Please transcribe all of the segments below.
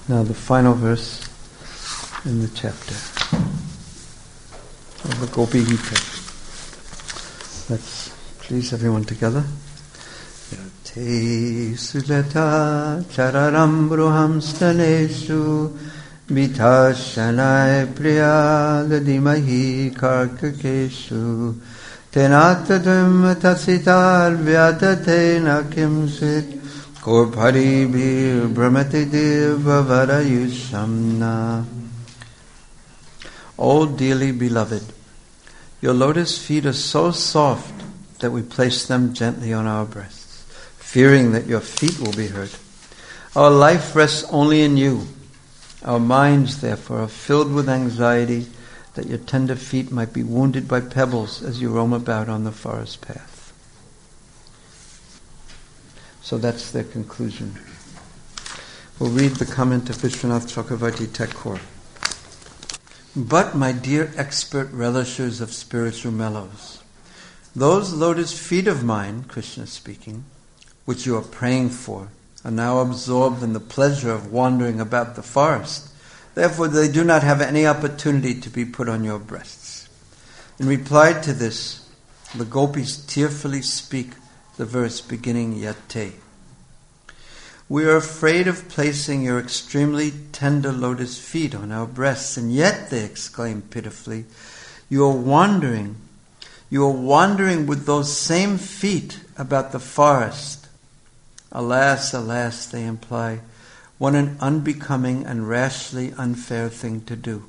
Now the final verse in the chapter of the Gopi Gita. Let's please everyone together. Yate sulata chararam bruham staneshu vitashanai priya ladimahi karkakeshu tenatadum tasitar vyadate nakimsit Korpari bir brahmati devavara yusamna. O dearly beloved, your lotus feet are so soft that we place them gently on our breasts, fearing that your feet will be hurt. Our life rests only in you. Our minds, therefore, are filled with anxiety that your tender feet might be wounded by pebbles as you roam about on the forest path. So that's their conclusion. We'll read the comment of Vishwanath Chakravarti Thakur. But, my dear expert relishers of spiritual mellows, those lotus feet of mine, Krishna speaking, which you are praying for, are now absorbed in the pleasure of wandering about the forest. Therefore, they do not have any opportunity to be put on your breasts. In reply to this, the gopis tearfully speak the verse beginning Yate. We are afraid of placing your extremely tender lotus feet on our breasts, and yet, they exclaim pitifully, you are wandering with those same feet about the forest. Alas, alas, they imply, what an unbecoming and rashly unfair thing to do.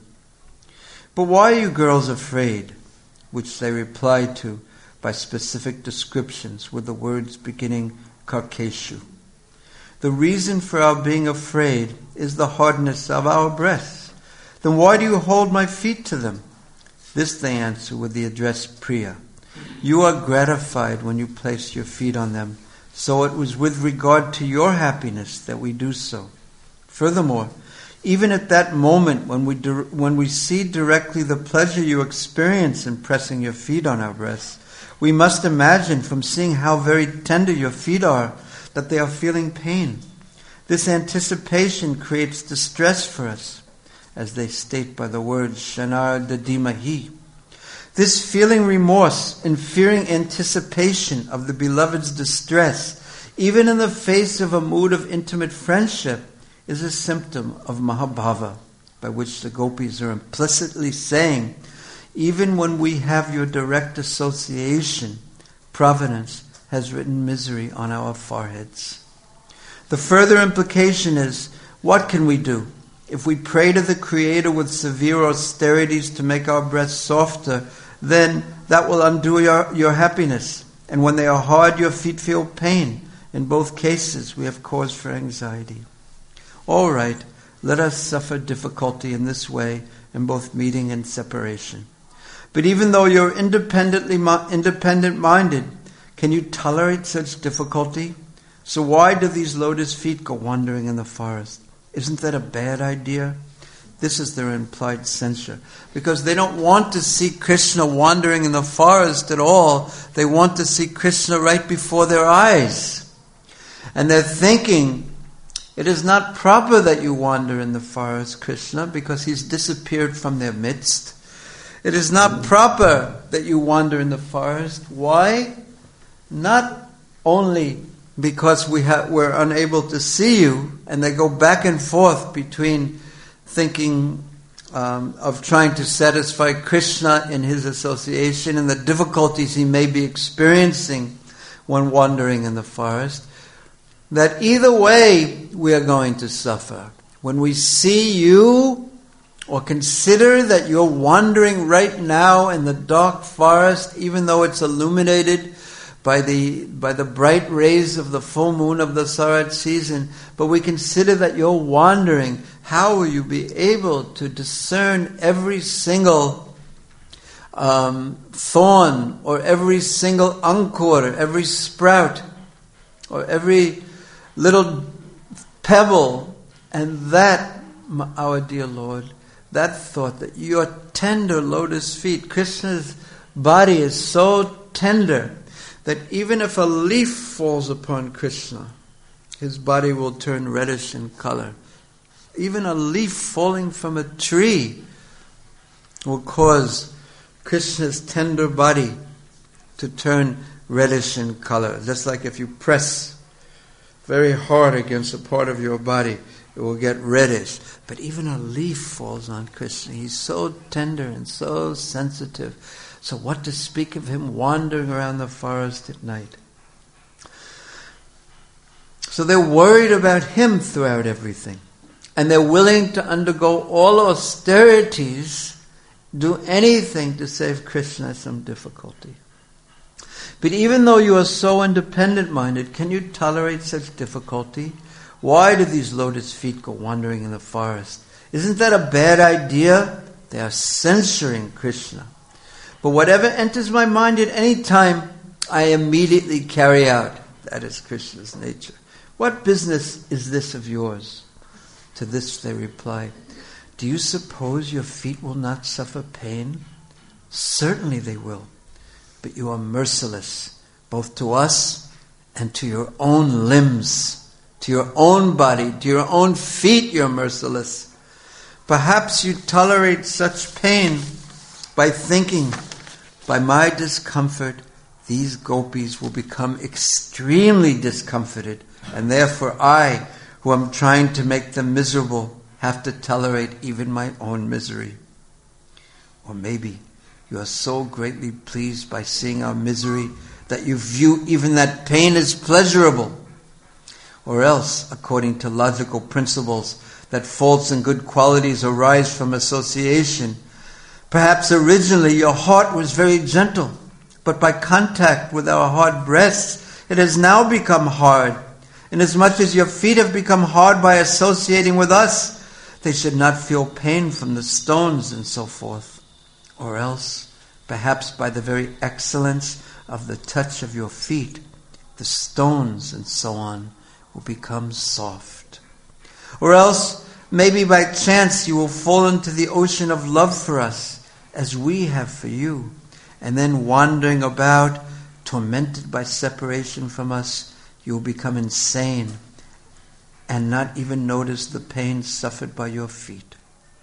But why are you girls afraid? Which they reply to by specific descriptions with the words beginning Karkeshu. The reason for our being afraid is the hardness of our breasts. Then why do you hold my feet to them? This they answer with the address Priya. You are gratified when you place your feet on them, so it was with regard to your happiness that we do so. Furthermore, even at that moment when we see directly the pleasure you experience in pressing your feet on our breasts, we must imagine from seeing how very tender your feet are that they are feeling pain. This anticipation creates distress for us, as they state by the words Shanar Dadimahi. This feeling remorse and fearing anticipation of the beloved's distress, even in the face of a mood of intimate friendship, is a symptom of Mahabhava, by which the gopis are implicitly saying, even when we have your direct association, Providence has written misery on our foreheads. The further implication is, what can we do? If we pray to the Creator with severe austerities to make our breasts softer, then that will undo your happiness. And when they are hard, your feet feel pain. In both cases, we have cause for anxiety. All right, let us suffer difficulty in this way in both meeting and separation. But even though you're independent-minded, can you tolerate such difficulty? So why do these lotus feet go wandering in the forest? Isn't that a bad idea? This is their implied censure. Because they don't want to see Krishna wandering in the forest at all. They want to see Krishna right before their eyes. And they're thinking, it is not proper that you wander in the forest, Krishna, because he's disappeared from their midst. It is not proper that you wander in the forest. Why? Not only because we're unable to see you, and they go back and forth between thinking of trying to satisfy Krishna in his association and the difficulties he may be experiencing when wandering in the forest, that either way we are going to suffer. When we see you, or consider that you're wandering right now in the dark forest, even though it's illuminated by the bright rays of the full moon of the Sarat season, but we consider that you're wandering, how will you be able to discern every single thorn, or every single ankur, every sprout, or every little pebble? And that, our dear Lord, that thought that your tender lotus feet, Krishna's body is so tender that even if a leaf falls upon Krishna, his body will turn reddish in color. even a leaf falling from a tree will cause Krishna's tender body to turn reddish in color. Just like if you press very hard against a part of your body, it will get reddish. But even a leaf falls on Krishna. He's so tender and so sensitive. So what to speak of him wandering around the forest at night? So they're worried about him throughout everything. And they're willing to undergo all austerities, do anything to save Krishna some difficulty. But even though you are so independent-minded, can you tolerate such difficulty? Why do these lotus feet go wandering in the forest? Isn't that a bad idea? They are censuring Krishna. But whatever enters my mind at any time, I immediately carry out. That is Krishna's nature. What business is this of yours? To this they reply, do you suppose your feet will not suffer pain? Certainly they will. But you are merciless, both to us and to your own limbs. To your own body, to your own feet you're merciless. Perhaps you tolerate such pain by thinking, by my discomfort, these gopis will become extremely discomforted, and therefore I, who am trying to make them miserable, have to tolerate even my own misery. Or maybe you are so greatly pleased by seeing our misery that you view even that pain as pleasurable. Or else, according to logical principles, that faults and good qualities arise from association. Perhaps originally your heart was very gentle, but by contact with our hard breasts, it has now become hard. Inasmuch as your feet have become hard by associating with us, they should not feel pain from the stones and so forth. Or else, perhaps by the very excellence of the touch of your feet, the stones and so on will become soft. Or else, maybe by chance you will fall into the ocean of love for us, as we have for you, and then wandering about, tormented by separation from us, you will become insane and not even notice the pain suffered by your feet.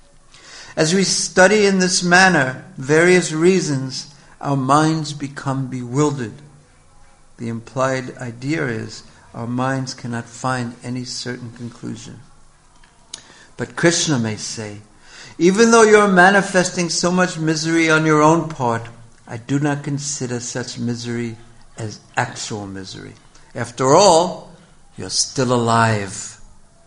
As we study in this manner various reasons, our minds become bewildered. The implied idea is our minds cannot find any certain conclusion. But Krishna may say, even though you are manifesting so much misery on your own part, I do not consider such misery as actual misery. After all, you're still alive.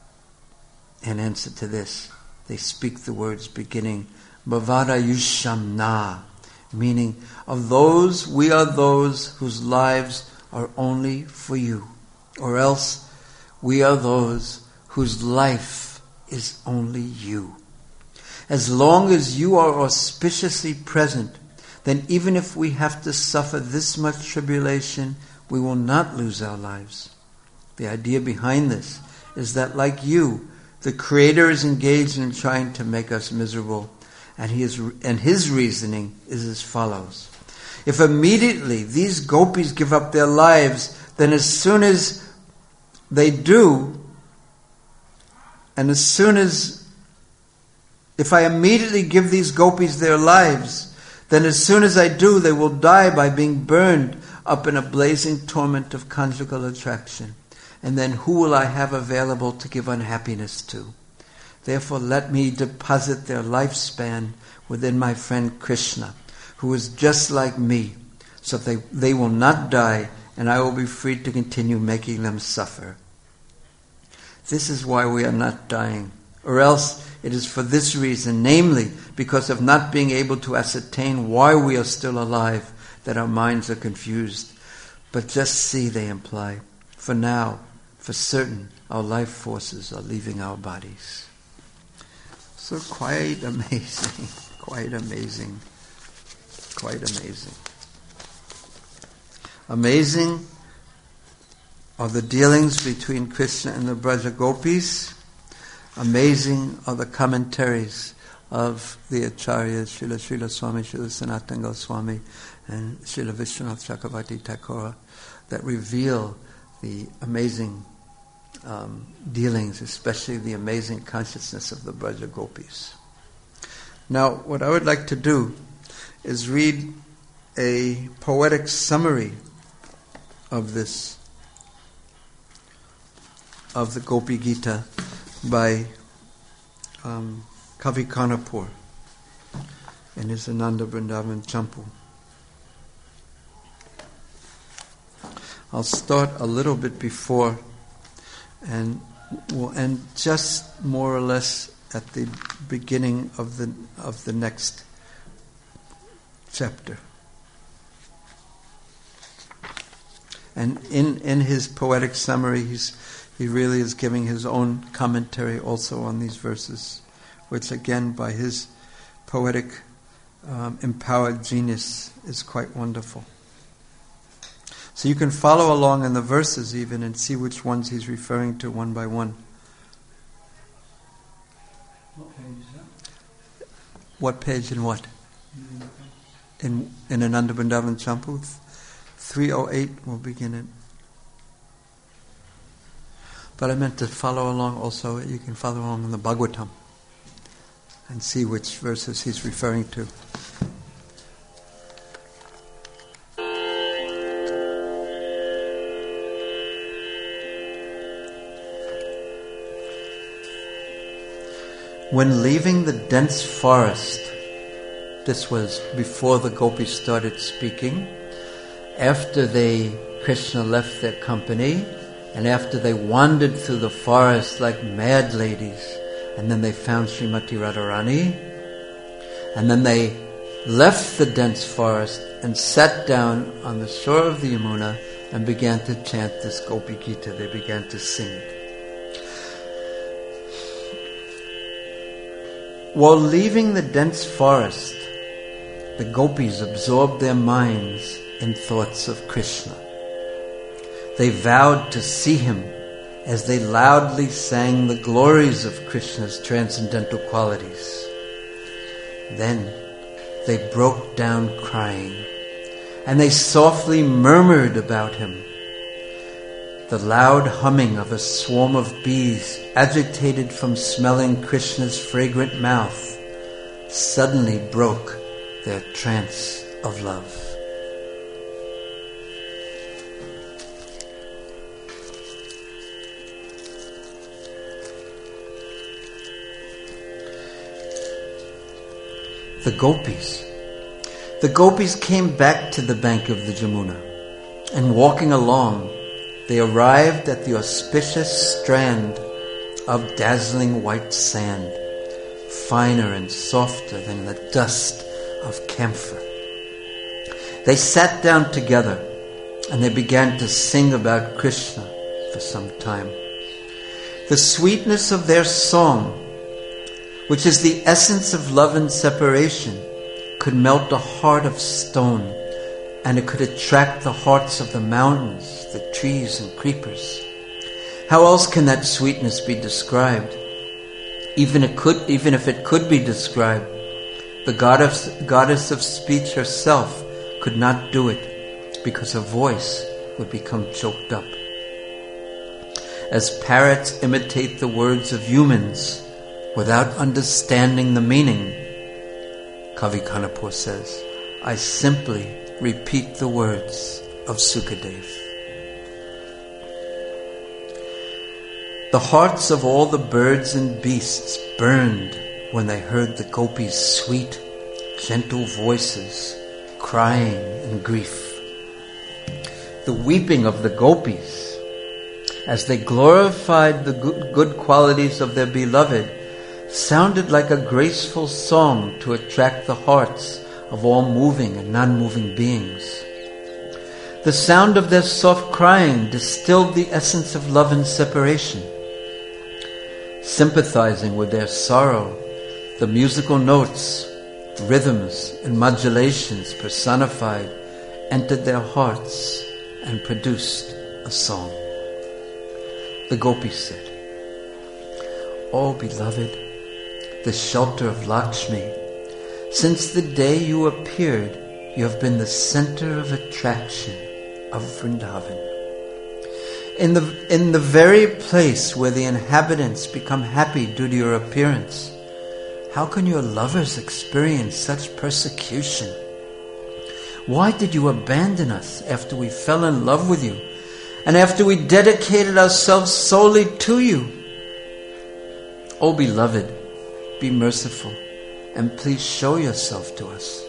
In answer to this, they speak the words beginning, Bhavara Yusham Na, meaning, of those, we are those whose lives are only for you. Or else, we are those whose life is only you. As long as you are auspiciously present, then even if we have to suffer this much tribulation, we will not lose our lives. The idea behind this is that, like you, the Creator is engaged in trying to make us miserable, and his reasoning is as follows. If immediately these gopis give up their lives, then as soon as they do, and as soon as, if I immediately give these gopis their lives, then as soon as I do, they will die by being burned up in a blazing torment of conjugal attraction. And then who will I have available to give unhappiness to? Therefore let me deposit their lifespan within my friend Krishna, who is just like me, so they will not die, and I will be free to continue making them suffer. This is why we are not dying. Or else it is for this reason, namely because of not being able to ascertain why we are still alive, that our minds are confused. But just see, they imply, for now, for certain, our life forces are leaving our bodies. So quite amazing, quite amazing, quite amazing. Amazing are the dealings between Krishna and the Braja Gopis. Amazing are the commentaries of the Acharyas, Srila Swami, Srila Sanatana Goswami, and Srila Vishwanath Chakravarti Thakur, that reveal the amazing dealings, especially the amazing consciousness of the Braja Gopis. Now, what I would like to do is read a poetic summary of this, of the Gopi Gita by Kavi Kanapur in his Ananda Vrindavan Champu. I'll start a little bit before and we'll end just more or less at the beginning of the next chapter. And in his poetic summary, he really is giving his own commentary also on these verses, which again, by his poetic empowered genius, is quite wonderful. So you can follow along in the verses even and see which ones he's referring to one by one. What page is that? What page and what? In Ananda Vrindavan Champu, 308 we'll begin it. But I meant to follow along also, you can follow along in the Bhagavatam and see which verses he's referring to. When leaving the dense forest, this was before the gopis started speaking, after Krishna left their company, and after they wandered through the forest like mad ladies, and then they found Srimati Radharani, and then they left the dense forest and sat down on the shore of the Yamuna and began to chant this Gopi Gita. They began to sing it. While leaving the dense forest, the gopis absorbed their minds in thoughts of Krishna. They vowed to see him as they loudly sang the glories of Krishna's transcendental qualities. Then they broke down crying, and they softly murmured about him. The loud humming of a swarm of bees, agitated from smelling Krishna's fragrant mouth, suddenly broke their trance of love. The gopis came back to the bank of the Jamuna, and walking along, they arrived at the auspicious strand of dazzling white sand, finer and softer than the dust of camphor. They sat down together and they began to sing about Krishna for some time. The sweetness of their song, which is the essence of love and separation, could melt a heart of stone, and it could attract the hearts of the mountains, the trees and creepers. How else can that sweetness be described? Even if it could be described, the goddess of speech herself could not do it, because her voice would become choked up. As parrots imitate the words of humans without understanding the meaning, Kavi Kanapur says, I simply repeat the words of Sukadev. The hearts of all the birds and beasts burned when they heard the gopis' sweet, gentle voices crying in grief. The weeping of the gopis, as they glorified the good qualities of their beloved, sounded like a graceful song to attract the hearts of all moving and non-moving beings. The sound of their soft crying distilled the essence of love and separation. Sympathizing with their sorrow, the musical notes, rhythms, and modulations personified entered their hearts and produced a song. The gopis said, O beloved, the shelter of Lakshmi, since the day you appeared, you have been the center of attraction of Vrindavan. In the very place where the inhabitants become happy due to your appearance, how can your lovers experience such persecution? Why did you abandon us after we fell in love with you and after we dedicated ourselves solely to you? O beloved, be merciful and please show yourself to us.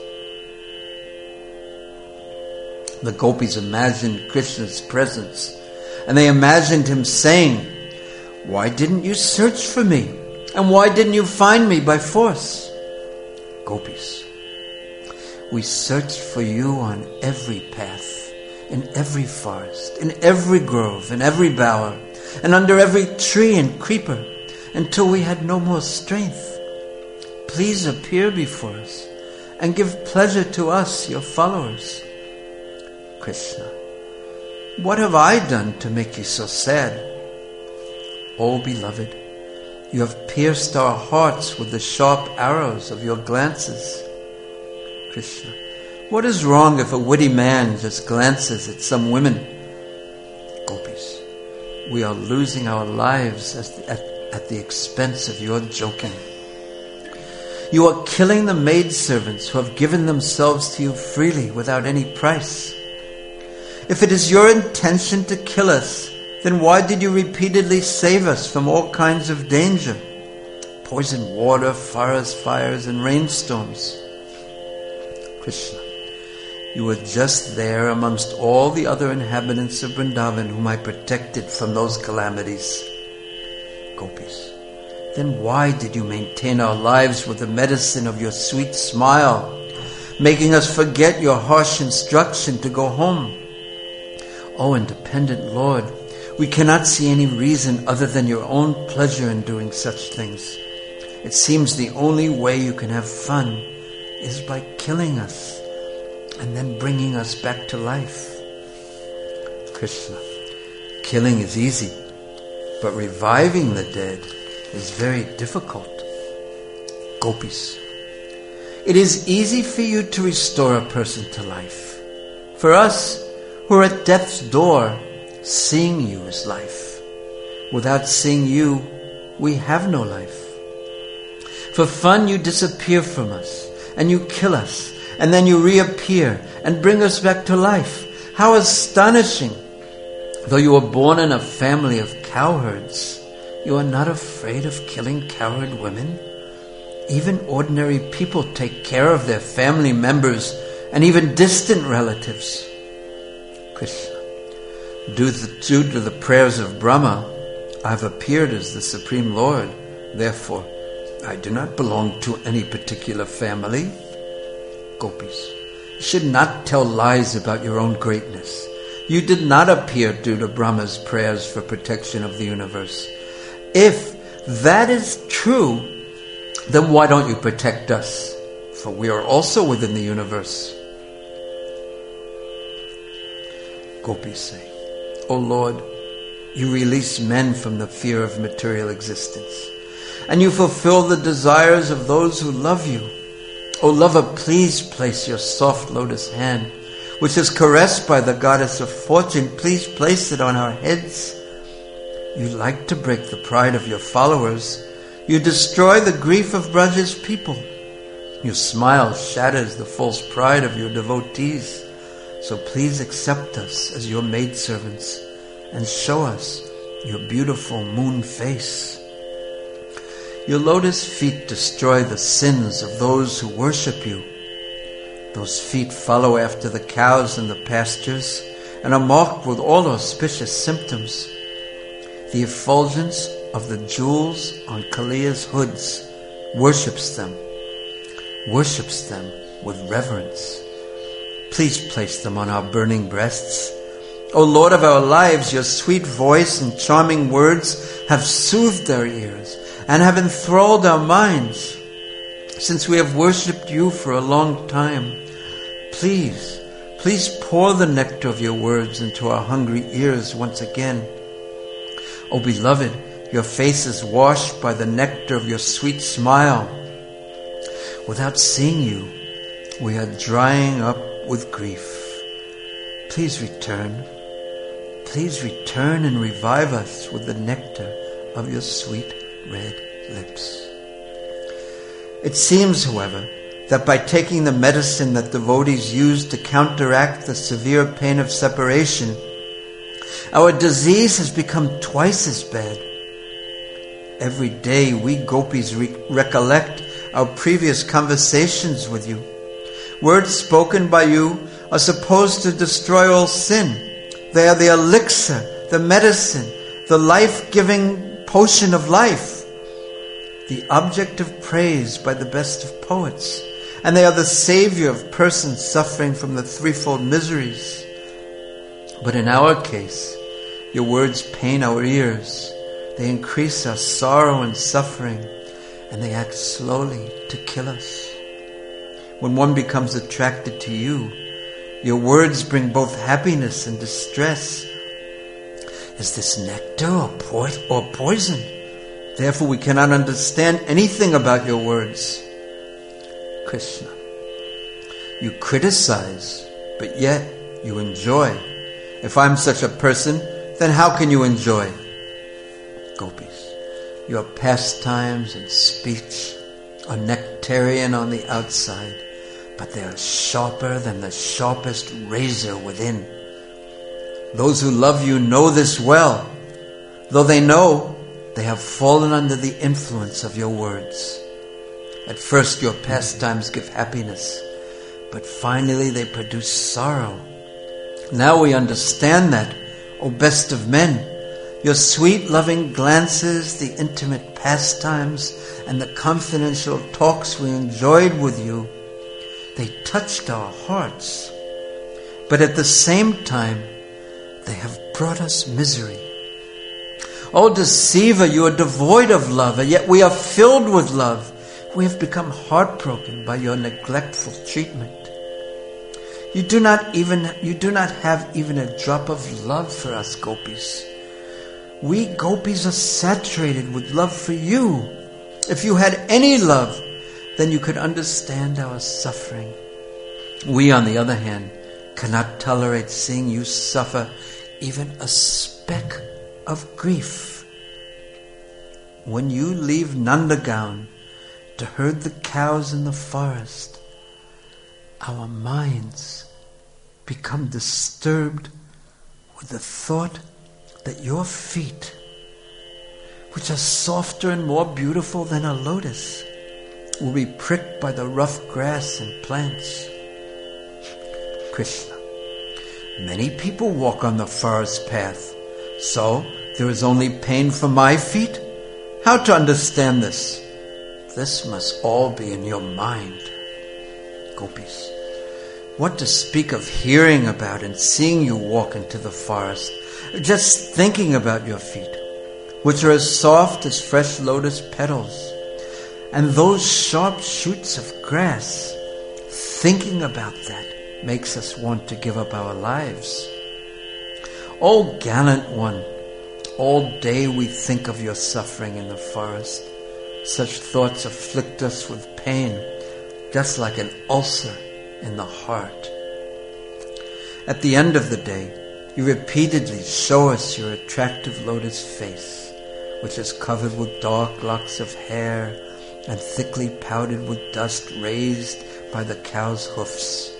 The gopis imagined Krishna's presence, and they imagined him saying, "Why didn't you search for me? And why didn't you find me by force?" Gopis, we searched for you on every path, in every forest, in every grove, in every bower, and under every tree and creeper, until we had no more strength. Please appear before us and give pleasure to us, your followers. Krishna, what have I done to make you so sad? O beloved, you have pierced our hearts with the sharp arrows of your glances. Krishna, what is wrong if a witty man just glances at some women? Gopis, we are losing our lives at the expense of your joking. You are killing the maidservants who have given themselves to you freely without any price. If it is your intention to kill us, then why did you repeatedly save us from all kinds of danger? Poisoned water, forest fires, and rainstorms. Krishna, you were just there amongst all the other inhabitants of Vrindavan whom I protected from those calamities. Gopis, then why did you maintain our lives with the medicine of your sweet smile, making us forget your harsh instruction to go home? O independent Lord, we cannot see any reason other than your own pleasure in doing such things. It seems the only way you can have fun is by killing us and then bringing us back to life. Krishna, killing is easy, but reviving the dead is very difficult. Gopis, it is easy for you to restore a person to life. For us, who are at death's door, seeing you is life. Without seeing you, we have no life. For fun, you disappear from us, and you kill us, and then you reappear and bring us back to life. How astonishing! Though you were born in a family of cowherds, you are not afraid of killing cowherd women? Even ordinary people take care of their family members and even distant relatives. Krishna, due to the prayers of Brahma, I have appeared as the Supreme Lord. Therefore, I do not belong to any particular family. Gopis, you should not tell lies about your own greatness. You did not appear due to Brahma's prayers for protection of the universe. If that is true, then why don't you protect us? For we are also within the universe. Gopis say, O Lord, you release men from the fear of material existence, and you fulfill the desires of those who love you. O lover, please place your soft lotus hand, which is caressed by the goddess of fortune. Please place it on our heads. You like to break the pride of your followers. You destroy the grief of Braja's people. Your smile shatters the false pride of your devotees. So please accept us as your maidservants and show us your beautiful moon face. Your lotus feet destroy the sins of those who worship you. Those feet follow after the cows in the pastures and are marked with all auspicious symptoms. The effulgence of the jewels on Kaliya's hoods worships them with reverence. Please place them on our burning breasts. O Lord of our lives, your sweet voice and charming words have soothed our ears and have enthralled our minds. Since we have worshipped you for a long time, please pour the nectar of your words into our hungry ears once again. O beloved, your face is washed by the nectar of your sweet smile. Without seeing you, we are drying up with grief. Please return. please return and revive us with the nectar of your sweet red lips. It seems, however, that by taking the medicine that devotees use to counteract the severe pain of separation, our disease has become twice as bad. Every day we gopis recollect our previous conversations with you. Words spoken by you are supposed to destroy all sin. They are the elixir, the medicine, the life-giving potion of life, the object of praise by the best of poets, and they are the savior of persons suffering from the threefold miseries. But in our case, your words pain our ears. They increase our sorrow and suffering, and they act slowly to kill us. When one becomes attracted to you, your words bring both happiness and distress. Is this nectar or poison? Therefore we cannot understand anything about your words. Krishna, you criticize, but yet you enjoy. If I'm such a person, then how can you enjoy? Gopis, your pastimes and speech are nectarian on the outside, but they are sharper than the sharpest razor within. Those who love you know this well. Though they know, they have fallen under the influence of your words. At first your pastimes give happiness, but finally they produce sorrow. Now we understand that, O best of men. Your sweet loving glances, the intimate pastimes, and the confidential talks we enjoyed with you, they touched our hearts. But at the same time, they have brought us misery. O deceiver, you are devoid of love, and yet we are filled with love. We have become heartbroken by your neglectful treatment. You do not have even a drop of love for us gopis. We gopis are saturated with love for you. If you had any love, then you could understand our suffering. We, on the other hand, cannot tolerate seeing you suffer even a speck of grief. When you leave Nandagaon to herd the cows in the forest, our minds become disturbed with the thought that your feet, which are softer and more beautiful than a lotus, will be pricked by the rough grass and plants. Krishna, many people walk on the forest path, so there is only pain for my feet? How to understand this? This must all be in your mind. Gopis, what to speak of hearing about and seeing you walk into the forest, just thinking about your feet, which are as soft as fresh lotus petals, and those sharp shoots of grass, thinking about that makes us want to give up our lives. O gallant one, all day we think of your suffering in the forest. Such thoughts afflict us with pain, just like an ulcer in the heart. At the end of the day, you repeatedly show us your attractive lotus face, which is covered with dark locks of hair and thickly powdered with dust raised by the cow's hoofs.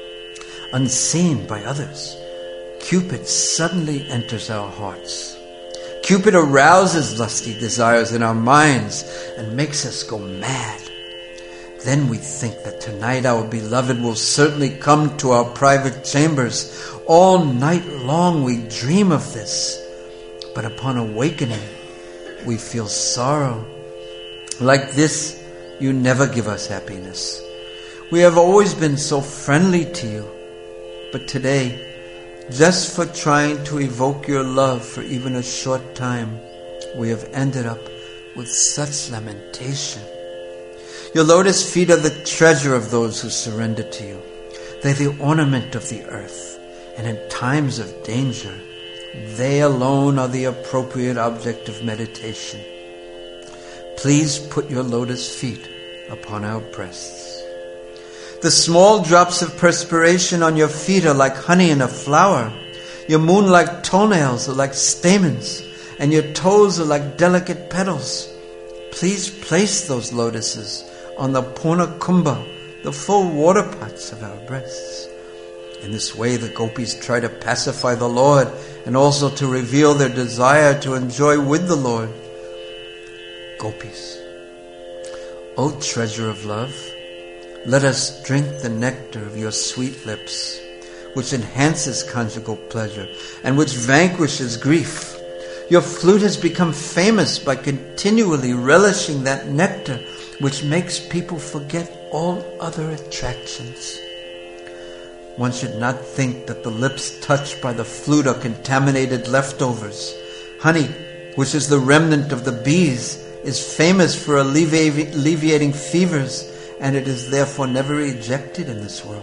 Unseen by others, Cupid suddenly enters our hearts. Cupid arouses lusty desires in our minds and makes us go mad. Then we think that tonight our beloved will certainly come to our private chambers. All night long we dream of this, but upon awakening we feel sorrow. Like this, you never give us happiness. We have always been so friendly to you, but today, just for trying to evoke your love for even a short time, we have ended up with such lamentation. Your lotus feet are the treasure of those who surrender to you. They're the ornament of the earth, and in times of danger, they alone are the appropriate object of meditation. Please put your lotus feet upon our breasts. The small drops of perspiration on your feet are like honey in a flower. Your moon-like toenails are like stamens, and your toes are like delicate petals. Please place those lotuses on the Purna Kumbha, the full water pots of our breasts. In this way, the gopis try to pacify the Lord and also to reveal their desire to enjoy with the Lord. Gopis, O treasure of love, let us drink the nectar of your sweet lips, which enhances conjugal pleasure and which vanquishes grief. Your flute has become famous by continually relishing that nectar which makes people forget all other attractions. One should not think that the lips touched by the flute are contaminated leftovers. Honey, which is the remnant of the bees, is famous for alleviating fevers, and it is therefore never rejected in this world.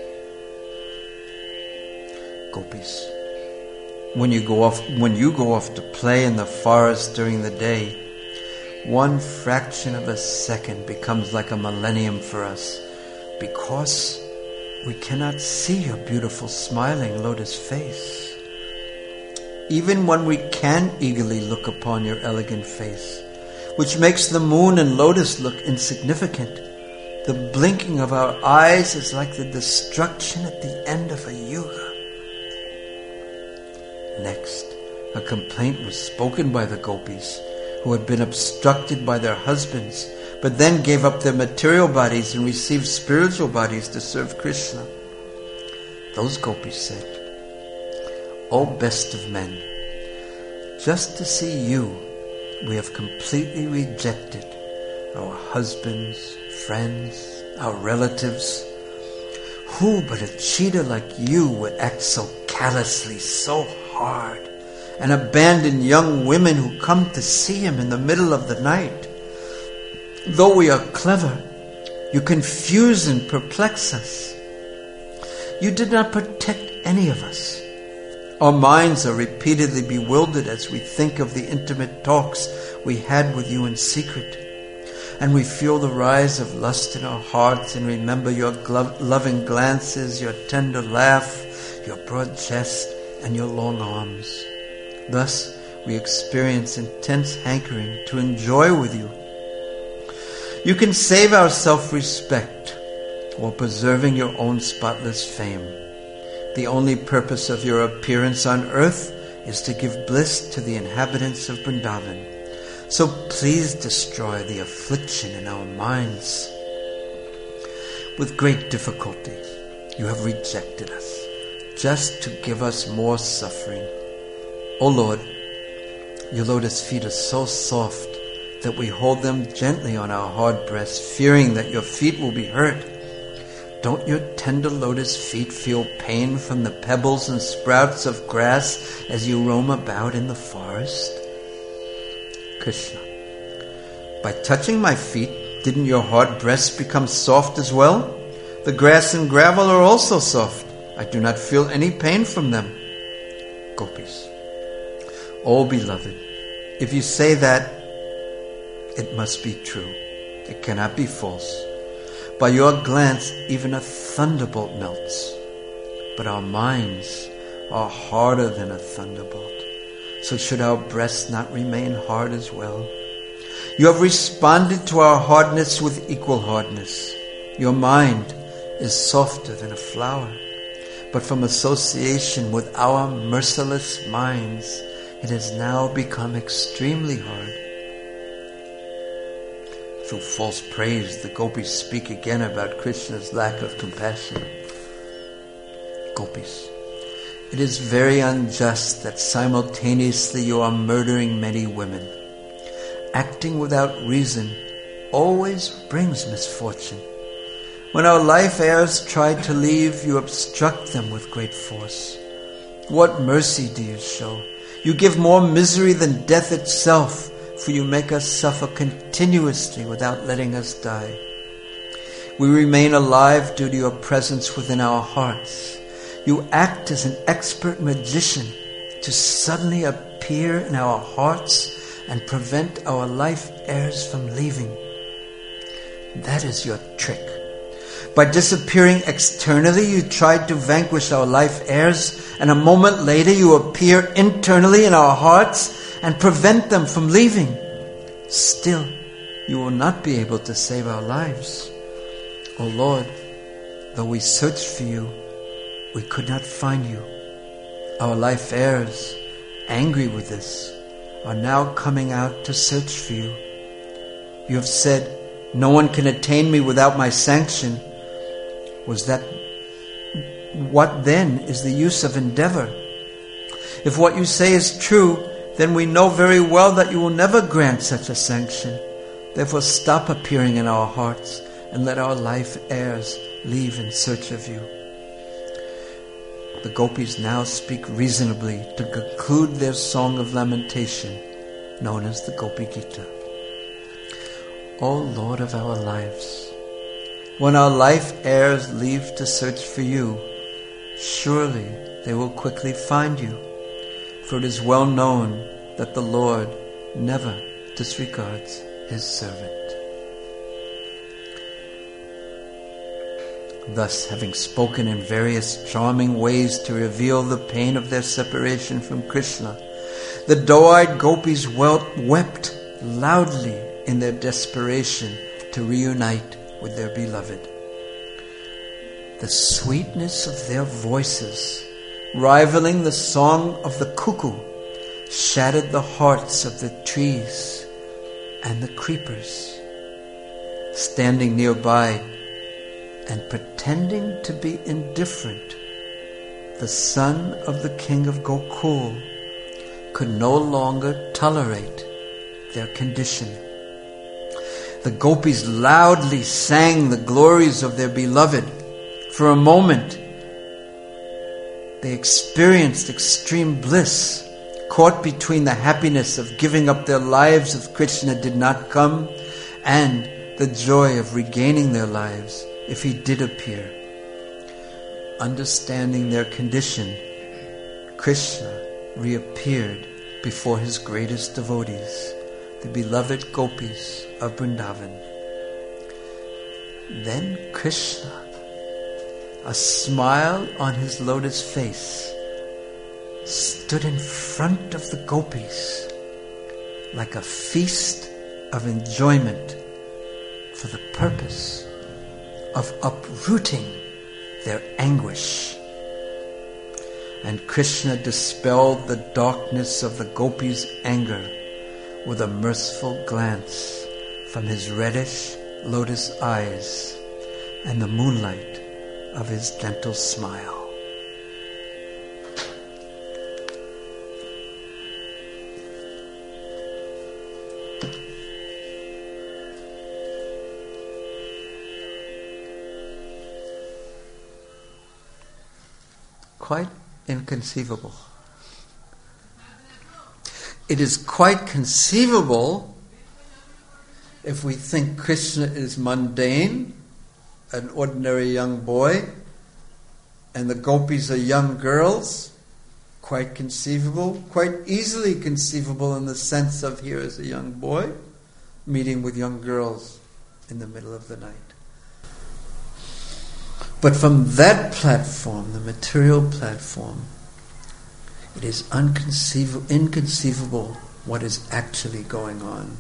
Gopis, when you go off to play in the forest during the day, 1 fraction of a second becomes like a millennium for us, because we cannot see your beautiful smiling lotus face. Even when we can eagerly look upon your elegant face, which makes the moon and lotus look insignificant, the blinking of our eyes is like the destruction at the end of a yuga. Next, a complaint was spoken by the gopis, who had been obstructed by their husbands, but then gave up their material bodies and received spiritual bodies to serve Krishna. Those gopis said, O best of men, just to see you, we have completely rejected our husbands, friends, our relatives. Who but a cheater like you would act so callously, so hard, and abandon young women who come to see him in the middle of the night? Though we are clever, you confuse and perplex us. You did not protect any of us. Our minds are repeatedly bewildered as we think of the intimate talks we had with you in secret, and we feel the rise of lust in our hearts and remember your loving glances, your tender laugh, your broad chest, and your long arms. Thus, we experience intense hankering to enjoy with you. You can save our self-respect while preserving your own spotless fame. The only purpose of your appearance on earth is to give bliss to the inhabitants of Vrindavan. So please destroy the affliction in our minds. With great difficulty, you have rejected us, just to give us more suffering. O Lord, your lotus feet are so soft that we hold them gently on our hard breasts, fearing that your feet will be hurt. Don't your tender lotus feet feel pain from the pebbles and sprouts of grass as you roam about in the forest? Krishna, by touching my feet, didn't your hard breasts become soft as well? The grass and gravel are also soft. I do not feel any pain from them. Gopis, O beloved, if you say that, it must be true. It cannot be false. By your glance, even a thunderbolt melts. But our minds are harder than a thunderbolt. So should our breasts not remain hard as well? You have responded to our hardness with equal hardness. Your mind is softer than a flower. But from association with our merciless minds, it has now become extremely hard. Through false praise, the gopis speak again about Krishna's lack of compassion. Gopis, it is very unjust that simultaneously you are murdering many women. Acting without reason always brings misfortune. When our life heirs try to leave, you obstruct them with great force. What mercy do you show? You give more misery than death itself, for you make us suffer continuously without letting us die. We remain alive due to your presence within our hearts. You act as an expert magician to suddenly appear in our hearts and prevent our life heirs from leaving. That is your trick. By disappearing externally, you tried to vanquish our life heirs, and a moment later you appear internally in our hearts and prevent them from leaving. Still, you will not be able to save our lives. O Lord, though we searched for you, we could not find you. Our life heirs, angry with this, are now coming out to search for you. You have said, "No one can attain me without my sanction." What then is the use of endeavor? If what you say is true, then we know very well that you will never grant such a sanction. Therefore stop appearing in our hearts and let our life heirs leave in search of you. The gopis now speak reasonably to conclude their song of lamentation, known as the Gopi Gita. O Lord of our lives, when our life heirs leave to search for you, surely they will quickly find you, for it is well known that the Lord never disregards his servant. Thus, having spoken in various charming ways to reveal the pain of their separation from Krishna, the doe-eyed gopis wept loudly in their desperation to reunite with their beloved. The sweetness of their voices, rivaling the song of the cuckoo, shattered the hearts of the trees and the creepers. Standing nearby and pretending to be indifferent, the son of the king of Gokul could no longer tolerate their condition. The gopis loudly sang the glories of their beloved. For a moment, they experienced extreme bliss. Caught between the happiness of giving up their lives if Krishna did not come, and the joy of regaining their lives if he did appear. Understanding their condition, Krishna reappeared before his greatest devotees, the beloved gopis of Vrindavan. Then Krishna, a smile on his lotus face, stood in front of the gopis like a feast of enjoyment for the purpose of uprooting their anguish. And Krishna dispelled the darkness of the gopis' anger with a merciful glance from his reddish lotus eyes and the moonlight of his gentle smile. Quite inconceivable. It is quite conceivable if we think Krishna is mundane, an ordinary young boy, and the gopis are young girls. Quite conceivable, quite easily conceivable in the sense of here is a young boy meeting with young girls in the middle of the night. But from that platform, the material platform, it is inconceivable what is actually going on.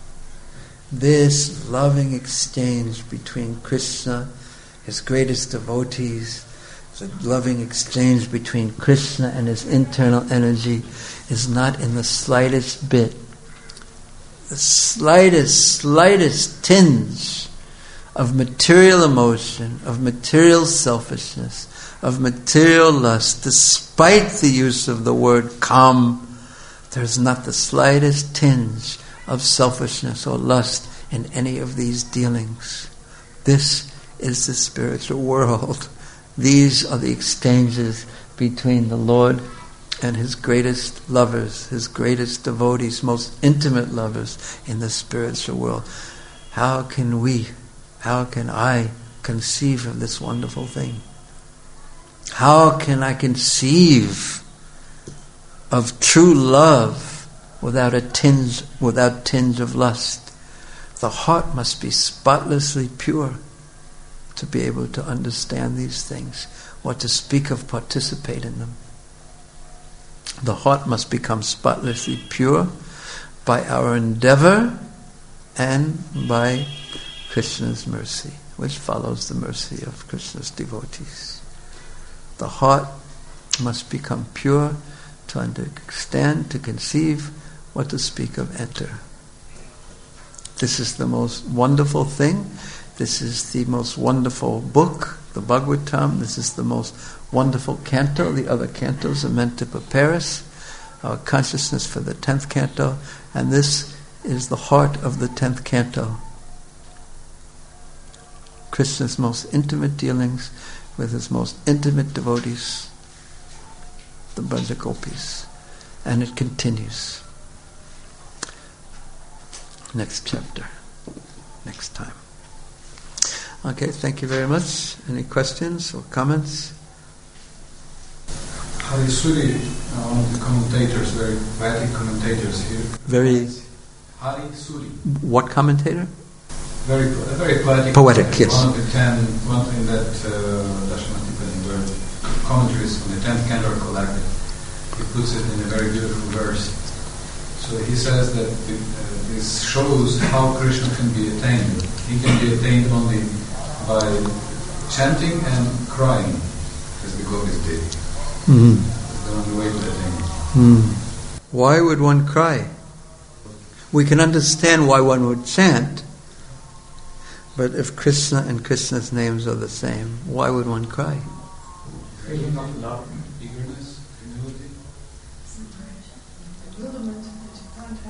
This loving exchange between Krishna, his greatest devotees, the loving exchange between Krishna and his internal energy is not in the slightest bit, the slightest tinge of material emotion, of material selfishness, of material lust. Despite the use of the word kam, there's not the slightest tinge of selfishness or lust in any of these dealings. This is the spiritual world. These are the exchanges between the Lord and his greatest lovers, his greatest devotees, most intimate lovers in the spiritual world. How can I conceive of this wonderful thing? How can I conceive of true love without tinge of lust? The heart must be spotlessly pure. to be able to understand these things, or to speak of, participate in them. The heart must become spotlessly pure by our endeavor and by Krishna's mercy, which follows the mercy of Krishna's devotees. The heart must become pure to understand, to conceive, what to speak of enter. This is the most wonderful thing. This is the most wonderful book, the Bhagavatam. This is the most wonderful canto. The other cantos are meant to prepare us, our consciousness for the 10th canto. And this is the heart of the 10th canto. Krishna's most intimate dealings with his most intimate devotees, the Braja Gopis. And it continues. Next chapter. Next time. Okay, thank you very much. Any questions or comments? Hari Suri, one of the commentators, very Vedic commentators here. Hari Suri. What commentator? Very poetic. Poetic, yes. One of the 10, one in that Dashmatipani, where commentaries on the 10th canto are collected. He puts it in a very beautiful verse. So he says that this shows how Krishna can be attained. He can be attained only by chanting and crying, as the gopis did. Mm-hmm. That's the only way to attain it. Why would one cry? We can understand why one would chant, but if Krishna and Krishna's names are the same, why would one cry? Feeling of love, eagerness, humility. Bewilderment that you can't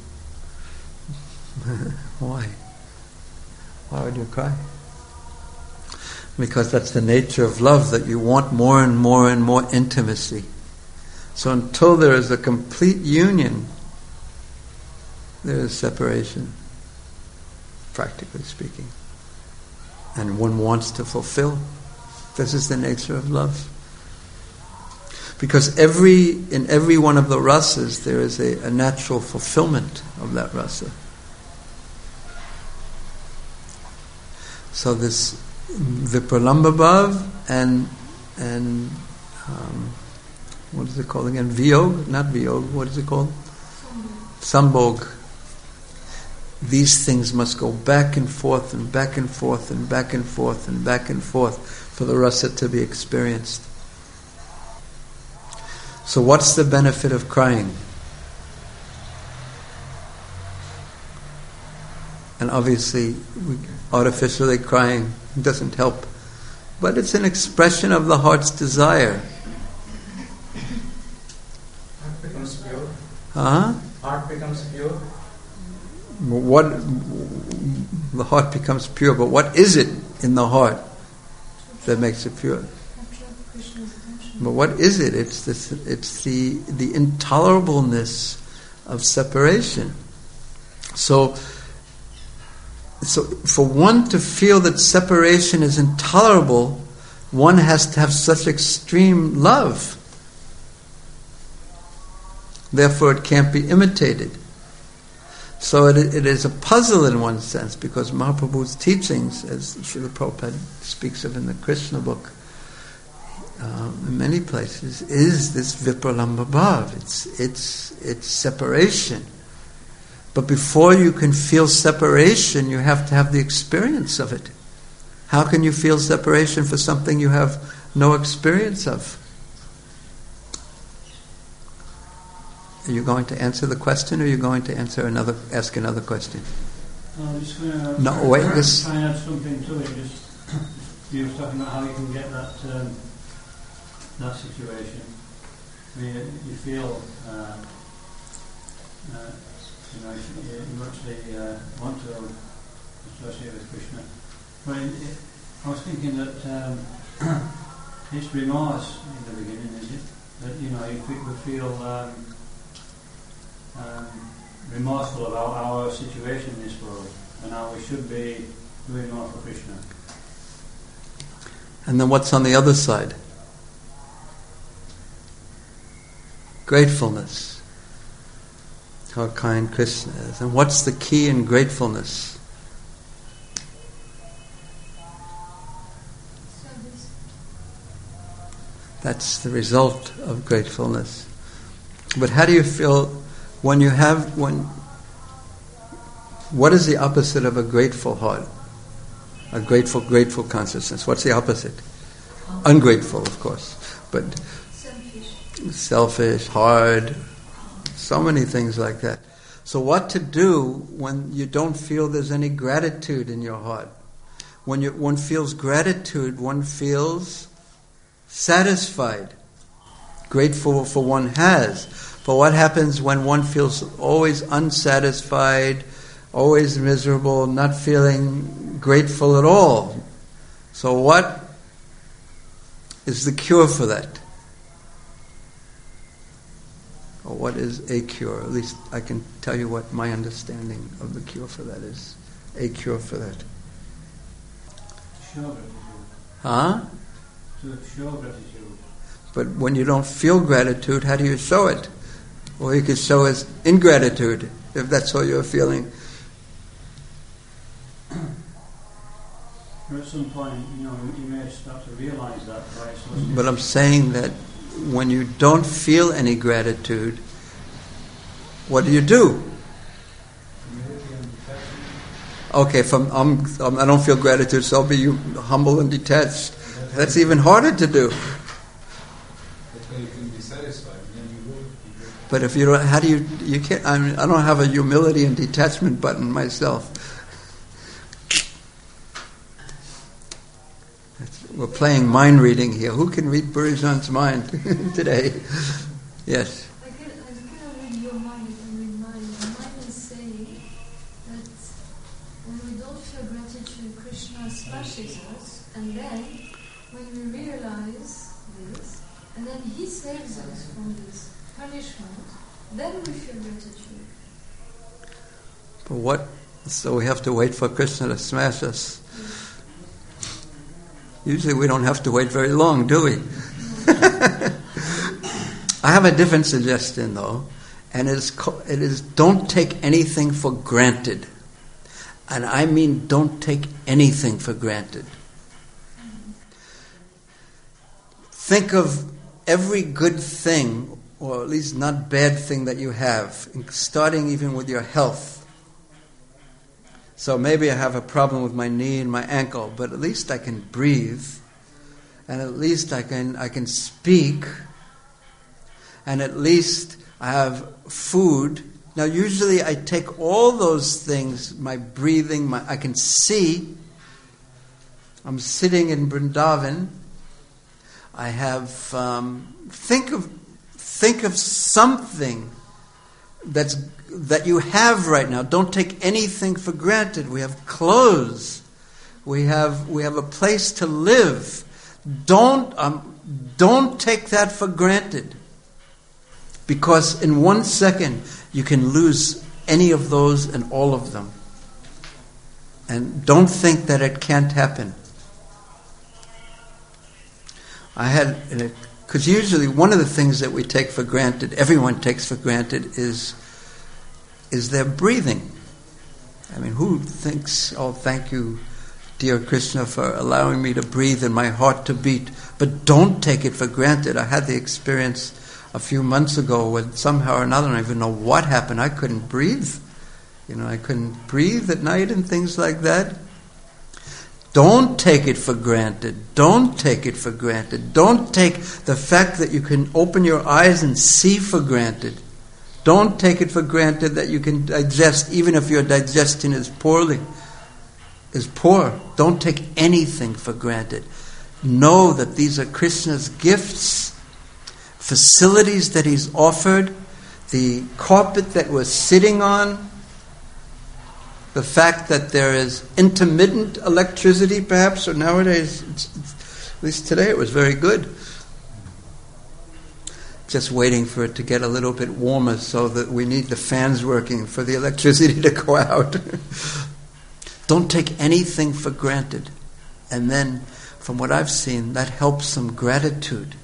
have. Why? Why would you cry? Because that's the nature of love, that you want more and more and more intimacy. So until there is a complete union, there is separation, practically speaking. And one wants to fulfill. This is the nature of love. Because in every one of the rasas there is a natural fulfillment of that rasa. So this Vipralambha bhav and what is it called again? Viyog? Not Viyog, what is it called? Sambhog. These things must go back and forth and back and forth and back and forth and back and forth for the rasa to be experienced. So what's the benefit of crying? And obviously, artificially crying doesn't help. But it's an expression of the heart's desire. Heart becomes pure. Huh? Heart becomes pure. The heart becomes pure, but what is it in the heart that makes it pure? But what is it? It's the intolerableness of separation. So for one to feel that separation is intolerable, one has to have such extreme love. Therefore it can't be imitated. So it is a puzzle in one sense, because Mahaprabhu's teachings, as Srila Prabhupada speaks of in the Krishna book, in many places, is this Vipralambha bhav. It's separation. But before you can feel separation, you have to have the experience of it. How can you feel separation for something you have no experience of? Are you going to answer the question, or are you going to ask another question? I'm just going to try and add something to it. You were talking about how you can get that situation. I mean, you feel you actually want to associate with Krishna. But I was thinking that it's remorse in the beginning, is it? That you feel remorseful about our situation in this world and how we should be doing more for Krishna. And then what's on the other side? Gratefulness. How kind Krishna is. And what's the key in gratefulness? That's the result of gratefulness. But how do you feel when you have what is the opposite of a grateful heart? A grateful consciousness. What's the opposite? Ungrateful, of course. But selfish, hard, so many things like that. So what to do when you don't feel there's any gratitude in your heart? When one feels gratitude, one feels satisfied, grateful for one has. But what happens when one feels always unsatisfied, always miserable, not feeling grateful at all? So what is the cure for that? Or what is a cure? At least I can tell you what my understanding of the cure for that is. A cure for that. Show gratitude. Huh? To show gratitude. But when you don't feel gratitude, how do you show it? Or you could show as ingratitude, if that's all you're feeling. At some point, you may start to realize that by association. But I'm saying that when you don't feel any gratitude, what do you do? Okay, I don't feel gratitude, so I'll be humble and detached. That's even harder to do. That's why you can be satisfied, and then you will be grateful. But if you don't, how do you can't, I don't have a humility and detachment button myself. We're playing mind reading here. Who can read Burijan's mind today? Yes. I cannot read your mind, I can read mine. Mine is saying that when we don't feel gratitude, Krishna smashes us, and then when we realize this, and then he saves us from this punishment, then we feel gratitude. But what? So we have to wait for Krishna to smash us. Usually we don't have to wait very long, do we? I have a different suggestion, though, and it is don't take anything for granted. And I mean don't take anything for granted. Think of every good thing, or at least not bad thing that you have, starting even with your health. So maybe I have a problem with my knee and my ankle, but at least I can breathe, and at least I can speak, and at least I have food. Now usually I take all those things, my breathing, I can see. I'm sitting in Vrindavan. I have think of something that you have right now. Don't take anything for granted. We have clothes. We have a place to live. Don't take that for granted. Because in 1 second you can lose any of those and all of them. And don't think that it can't happen. Because usually one of the things that we take for granted, everyone takes for granted, is their breathing. I mean, who thinks, oh, thank you, dear Krishna, for allowing me to breathe and my heart to beat. But don't take it for granted. I had the experience a few months ago when somehow or another, I don't even know what happened, I couldn't breathe. I couldn't breathe at night and things like that. Don't take it for granted. Don't take it for granted. Don't take the fact that you can open your eyes and see for granted. Don't take it for granted that you can digest, even if your digestion is poor. Don't take anything for granted. Know that these are Krishna's gifts, facilities that He's offered, the carpet that we're sitting on, the fact that there is intermittent electricity, perhaps, or nowadays, at least today it was very good. Just waiting for it to get a little bit warmer so that we need the fans working for the electricity to go out. Don't take anything for granted. And then, from what I've seen, that helps some gratitude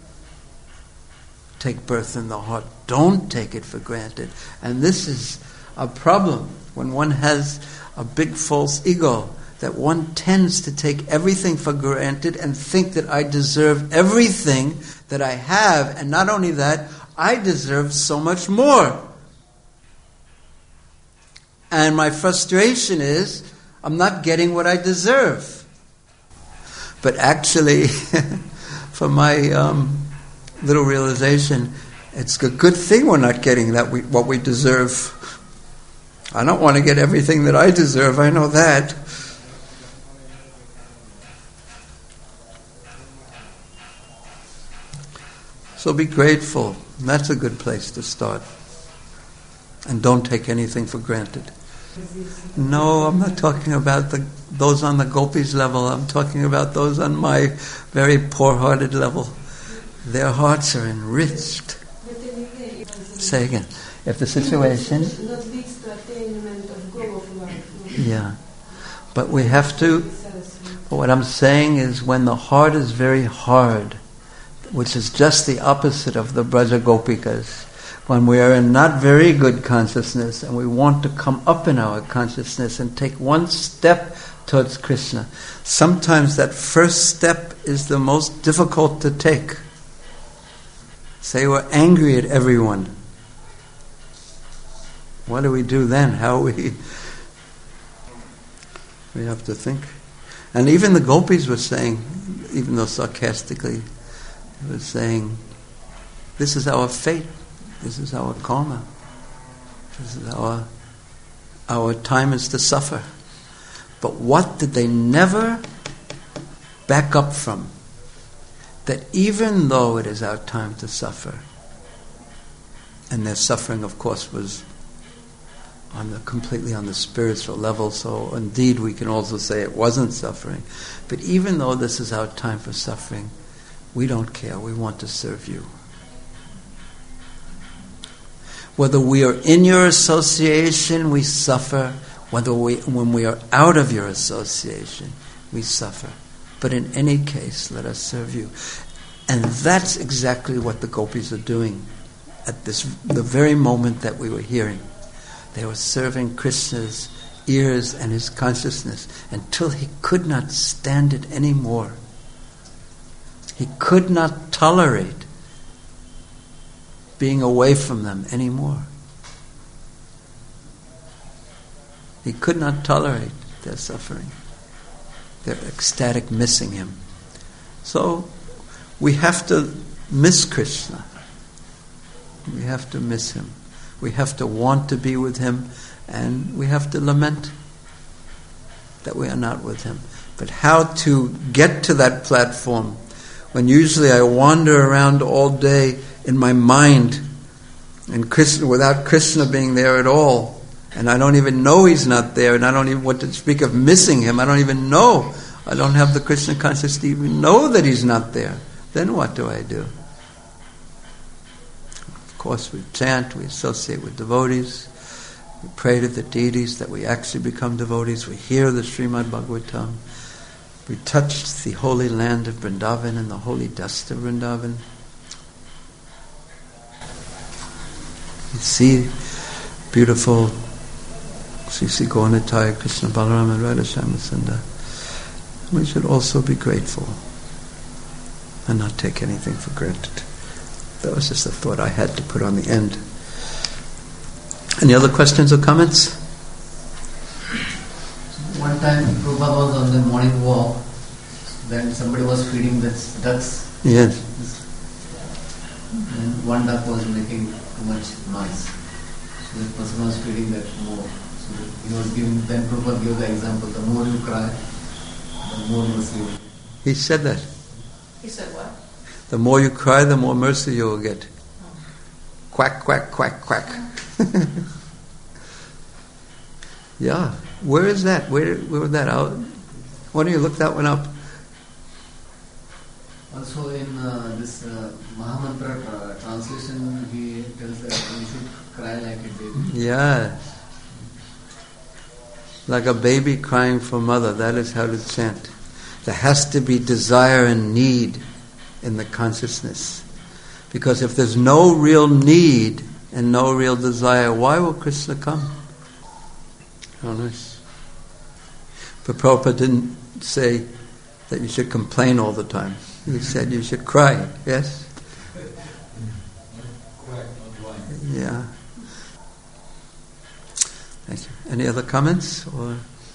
take birth in the heart. Don't take it for granted. And this is a problem when one has a big false ego. that one tends to take everything for granted and think that I deserve everything that I have, and not only that, I deserve so much more. And my frustration is, I'm not getting what I deserve. But actually, for my little realization, it's a good thing we're not getting what we deserve. I don't want to get everything that I deserve, I know that. So be grateful. That's a good place to start. And don't take anything for granted. No, I'm not talking about those on the gopis level. I'm talking about those on my very poor-hearted level. Their hearts are enriched. Say again. If the situation... Yeah. But we have to... What I'm saying is when the heart is very hard, which is just the opposite of the Braja Gopikas, when we are in not very good consciousness and we want to come up in our consciousness and take one step towards Krishna, sometimes that first step is the most difficult to take. Say we're angry at everyone. What do we do then? We have to think. And even the gopis were saying, even though sarcastically, they were saying, this is our fate. This is our karma. This is our time is to suffer. But what did they never back up from? That even though it is our time to suffer, and their suffering, of course, was completely on the spiritual level, so indeed we can also say it wasn't suffering. But even though this is our time for suffering, we don't care. We want to serve you. Whether we are in your association, we suffer. When we are out of your association, we suffer. But in any case, let us serve you. And that's exactly what the gopis are doing at the very moment that we were hearing. They were serving Krishna's ears and his consciousness until he could not stand it anymore. He could not tolerate being away from them anymore. He could not tolerate their suffering, their ecstatic missing him. So we have to miss Krishna. We have to miss him. We have to want to be with him, and we have to lament that we are not with him. But how to get to that platform when usually I wander around all day in my mind and Krishna, without Krishna being there at all, and I don't even know he's not there, and I don't even want to speak of missing him. I don't even know. I don't have the Krishna consciousness to even know that he's not there. Then what do I do? Of course, we chant, we associate with devotees, we pray to the deities that we actually become devotees, we hear the Srimad Bhagavatam, we touch the holy land of Vrindavan and the holy dust of Vrindavan. You see beautiful Sri Gaunataya, Krishna Balaram and Radha Shyamasundar. We should also be grateful and not take anything for granted. That was just a thought I had to put on the end. Any other questions or comments? One time Prabhupada was on the morning walk, then somebody was feeding the ducks. Yes. And one duck was making too much noise. So the person was feeding that more. So he was giving, then Prabhupada gave the example, the more you cry, the more mercy you get. He said that. He said what? The more you cry, the more mercy you will get. Quack, quack, quack, quack. Yeah. Where is that? Where was that out? Why don't you look that one up? Also in this Mahamantra translation, he tells that you should cry like a baby. Yeah. Like a baby crying for mother. That is how to chant. There has to be desire and need in the consciousness. Because if there's no real need and no real desire, why will Krishna come? How nice. But Prabhupada didn't say that you should complain all the time. He said you should cry, yes? Yeah. Thank you. Any other comments? Or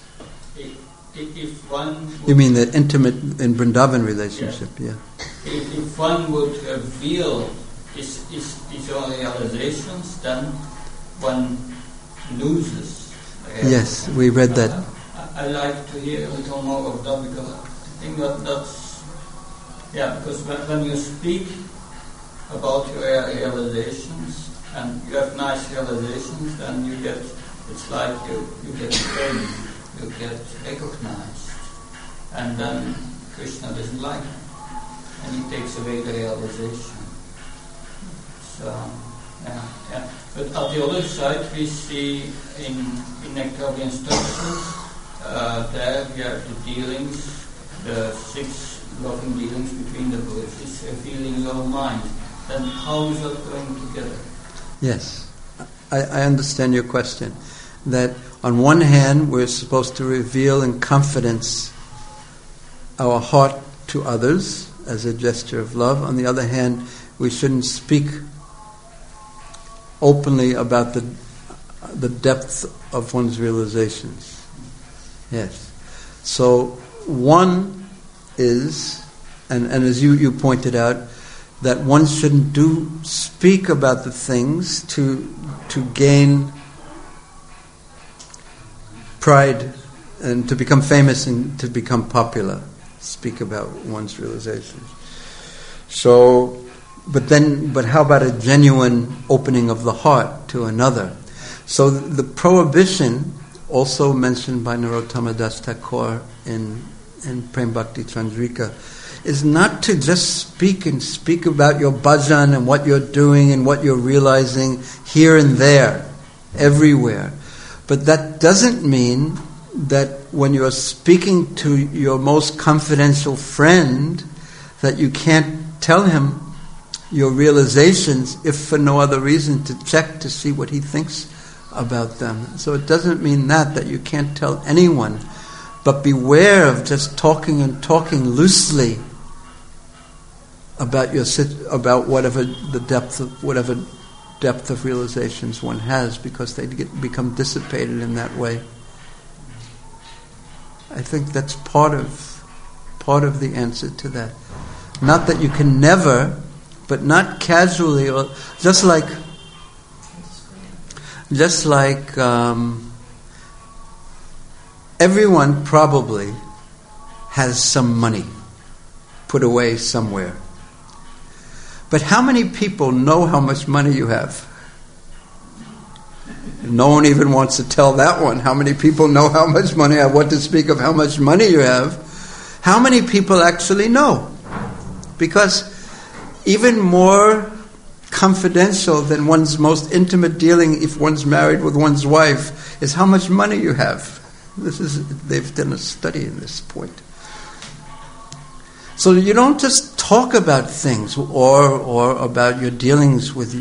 if one would, you mean the intimate in Vrindavan relationship? Yeah. If one would feel his own realizations, then one loses. Yes, we read that. I like to hear a little more of that, because I think that's because when you speak about your realizations and you have nice realizations, then you get, it's like you get fame, you get recognized, and then Krishna doesn't like it, and he takes away the realization. So, but at the other side, we see in Nectar instructions, there we have the dealings, the 6 loving dealings between the Buddhas, revealing your mind. Then how is that going together? Yes, I understand your question. That on one hand, we're supposed to reveal in confidence our heart to others as a gesture of love. On the other hand, we shouldn't speak openly about the depth of one's realizations. Yes. So one is, and as you pointed out, that one shouldn't speak about the things to gain pride and to become famous and to become popular. Speak about one's realizations. So, but how about a genuine opening of the heart to another? So the prohibition, also mentioned by Narottama Das Thakur in Prem Bhakti Chandrika, is not to just speak about your bhajan and what you're doing and what you're realizing here and there, everywhere. But that doesn't mean that when you're speaking to your most confidential friend that you can't tell him your realizations, if for no other reason to check to see what he thinks about them. So it doesn't mean that you can't tell anyone, but beware of just talking loosely about whatever depth of realizations one has, because they become dissipated in that way. I think that's part of the answer to that. Not that you can never, but not casually, or just like everyone probably has some money put away somewhere. But how many people know how much money you have? No one even wants to tell that one. How many people know how much money you have? What to speak of how much money you have? How many people actually know? Because even more confidential than one's most intimate dealing, if one's married with one's wife, is how much money you have. They've done a study in this point. So you don't just talk about things or about your dealings with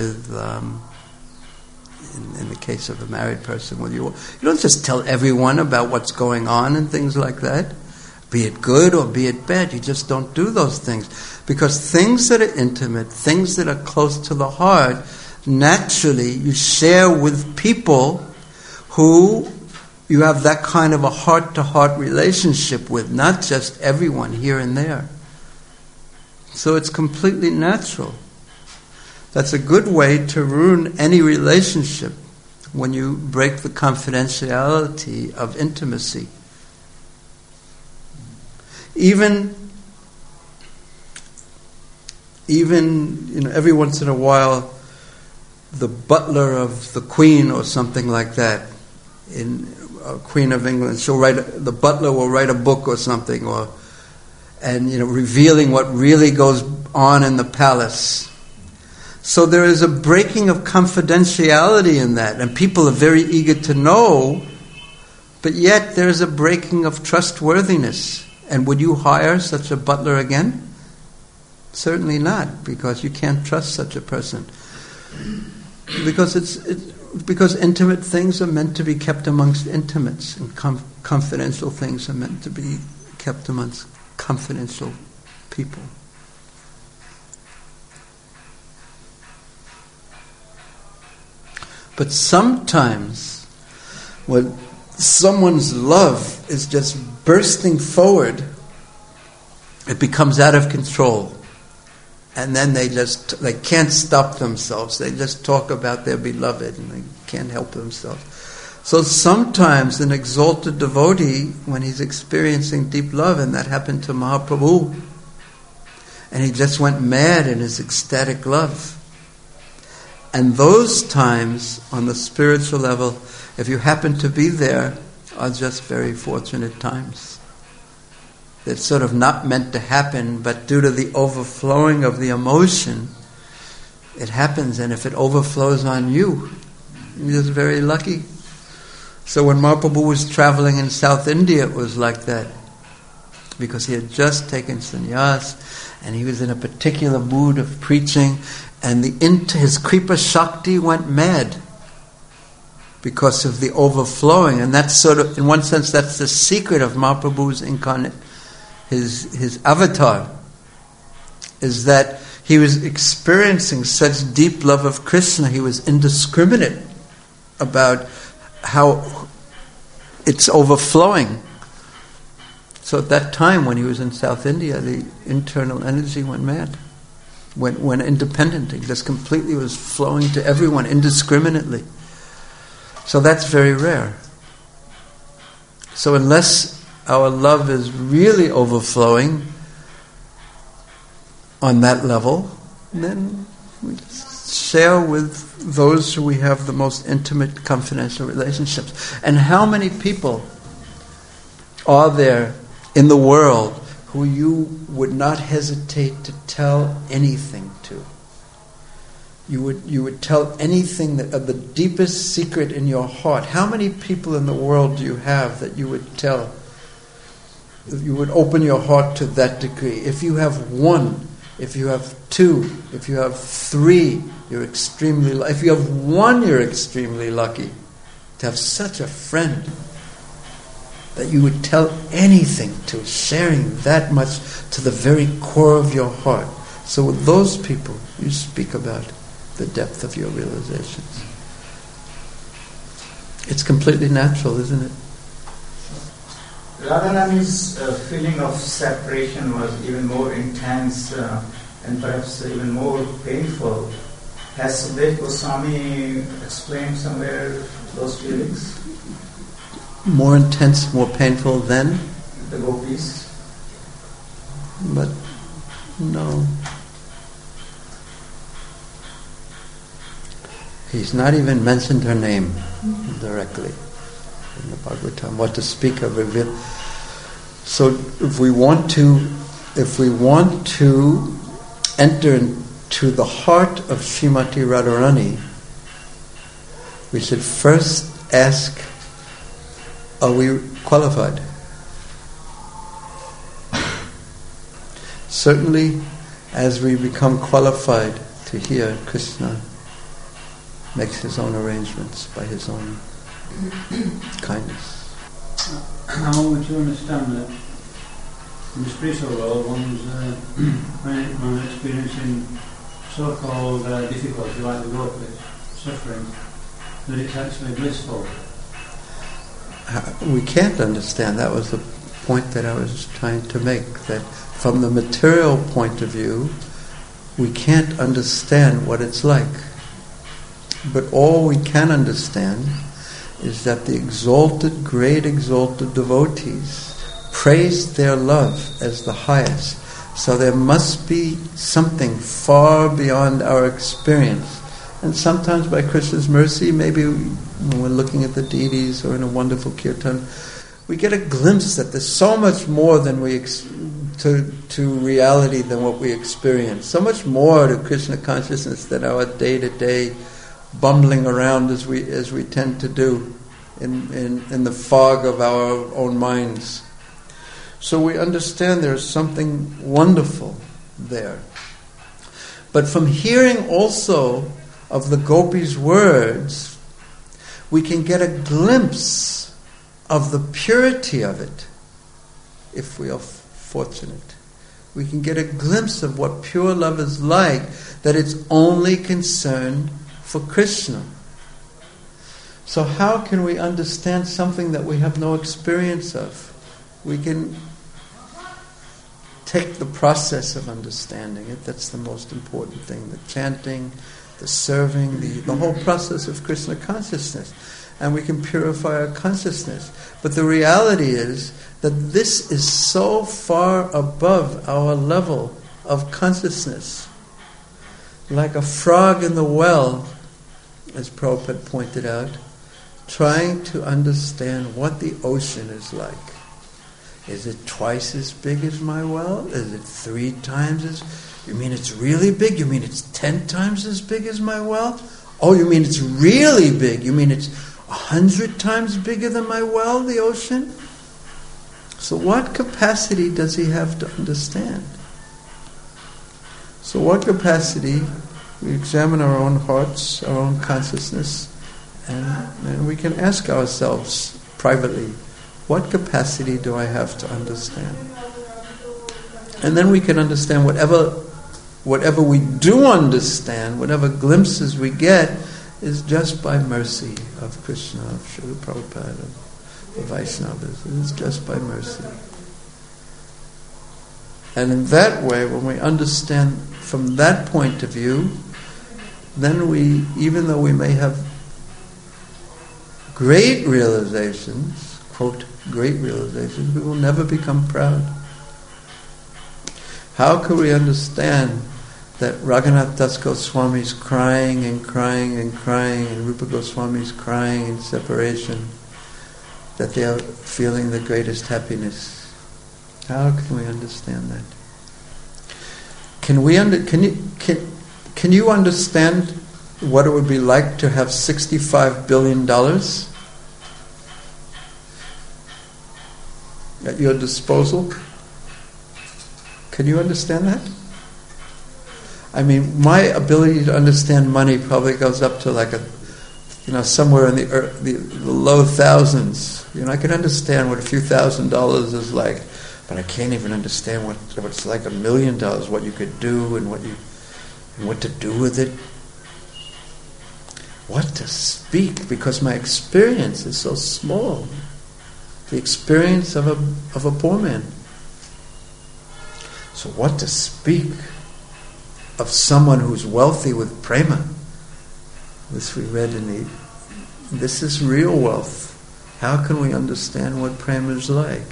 in the case of a married person with you don't just tell everyone about what's going on and things like that, be it good or be it bad. You just don't do those things, because things that are intimate, things that are close to the heart, naturally you share with people who you have that kind of a heart-to-heart relationship with, not just everyone here and there. So it's completely natural. That's a good way to ruin any relationship, when you break the confidentiality of intimacy. Even every once in a while, the butler of the Queen or something like that, in Queen of England, the butler will write a book or something, revealing what really goes on in the palace. So there is a breaking of confidentiality in that, and people are very eager to know, but yet there is a breaking of trustworthiness. And would you hire such a butler again? Certainly not, because you can't trust such a person. Because because intimate things are meant to be kept amongst intimates, and confidential things are meant to be kept amongst confidential people. But sometimes, when someone's love is just bursting forward, it becomes out of control. And then they can't stop themselves. They just talk about their beloved and they can't help themselves. So sometimes an exalted devotee, when he's experiencing deep love, and that happened to Mahaprabhu, and he just went mad in his ecstatic love. And those times, on the spiritual level, if you happen to be there, are just very fortunate times. It's sort of not meant to happen, but due to the overflowing of the emotion, it happens. And if it overflows on you, you're just very lucky. So when Mahaprabhu was traveling in South India, it was like that. Because he had just taken sannyas, and he was in a particular mood of preaching, and his Kripa Shakti went mad because of the overflowing. And that's sort of, in one sense, that's the secret of Mahaprabhu's incarnate, his avatar, is that he was experiencing such deep love of Krishna, he was indiscriminate about how it's overflowing. So at that time, when he was in South India, the internal energy went mad, went independent. It just completely was flowing to everyone indiscriminately. So that's very rare. So unless our love is really overflowing on that level, then we share with those who we have the most intimate, confidential relationships. And how many people are there in the world who you would not hesitate to tell anything to? You would tell anything that of the deepest secret in your heart. How many people in the world do you have that you would tell? You would open your heart to that degree. If you have one, if you have two, if you have three, you're extremely lucky. If you have one, you're extremely lucky to have such a friend that you would tell anything to, sharing that much to the very core of your heart. So with those people, you speak about the depth of your realizations. It's completely natural, isn't it? Radharani's feeling of separation was even more intense and perhaps even more painful. Has Sukadeva Goswami explained somewhere those feelings? More intense, more painful than the gopis? But no. He's not even mentioned her name directly in the Bhagavatam. What to speak of it. So if we want to enter into the heart of Srimati Radharani, we should first ask, are we qualified? Certainly, as we become qualified to hear, Krishna makes his own arrangements by his own kindness. I want you to understand that in the spiritual world, one's when experiencing so-called difficulty, like the gopis, suffering, that it's actually blissful. We can't understand. That was the point that I was trying to make, that from the material point of view, we can't understand what it's like. But all we can understand is that the exalted, great exalted devotees praise their love as the highest. So there must be something far beyond our experience. And sometimes by Krishna's mercy, maybe when we're looking at the deities or in a wonderful kirtan, we get a glimpse that there's so much more than to reality than what we experience. So much more to Krishna consciousness than our day-to-day bumbling around as we tend to do in the fog of our own minds. So we understand there's something wonderful there. But from hearing also of the gopis' words, we can get a glimpse of the purity of it, if we are fortunate. We can get a glimpse of what pure love is like, that it's only concerned for Krishna. So how can we understand something that we have no experience of? We can take the process of understanding it. That's the most important thing. The chanting, the serving, the whole process of Krishna consciousness. And we can purify our consciousness. But the reality is that this is so far above our level of consciousness. Like a frog in the well, as Prabhupada pointed out, trying to understand what the ocean is like. Is it twice as big as my well? Is it 3 times as... You mean it's really big? You mean it's 10 times as big as my well? Oh, you mean it's really big? You mean it's 100 times bigger than my well, the ocean? So what capacity does he have to understand? So what capacity? We examine our own hearts, our own consciousness, and we can ask ourselves privately, what capacity do I have to understand? And then we can understand whatever we do understand, whatever glimpses we get, is just by mercy of Krishna, of Srila Prabhupada, of the Vaishnavas. It is just by mercy. And in that way, when we understand from that point of view, then we, even though we may have great realizations, quote, great realizations, we will never become proud. How could we understand that Raghunath Das Goswami is crying and crying and crying, and Rupa Goswami is crying in separation, that they are feeling the greatest happiness? How can we understand that? Can you understand what it would be like to have $65 billion at your disposal? Can you understand that? I mean, my ability to understand money probably goes up to like somewhere in the low thousands. I can understand what a few $1,000s is like, but I can't even understand what it's like $1 million, what you could do and what to do with it. What to speak, because my experience is so small. The experience of a poor man. So what to speak of someone who's wealthy with prema? This we read this is real wealth. How can we understand what prema is like?